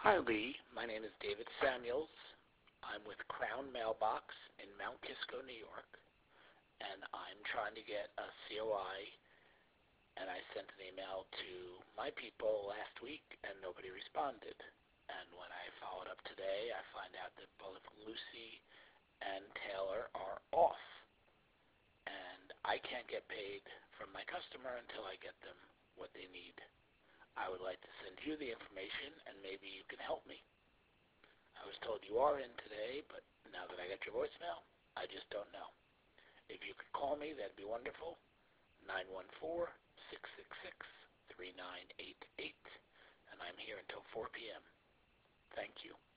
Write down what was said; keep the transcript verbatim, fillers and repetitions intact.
Hi, Lee. My name is David Samuels. I'm with Crown Mailbox in Mount Kisco, New York, and I'm trying to get a C O I, and I sent an email to my people last week, and nobody responded. And when I followed up today, I find out that both Lucy and Taylor are off, and I can't get paid from my customer until I get them what they need. I would like to send you the information, and maybe you can help me. I was told you are in today, but now that I got your voicemail, I just don't know. If you could call me, that'd be wonderful. nine one four, six six six, three nine eight eight. And I'm here until four p.m. Thank you.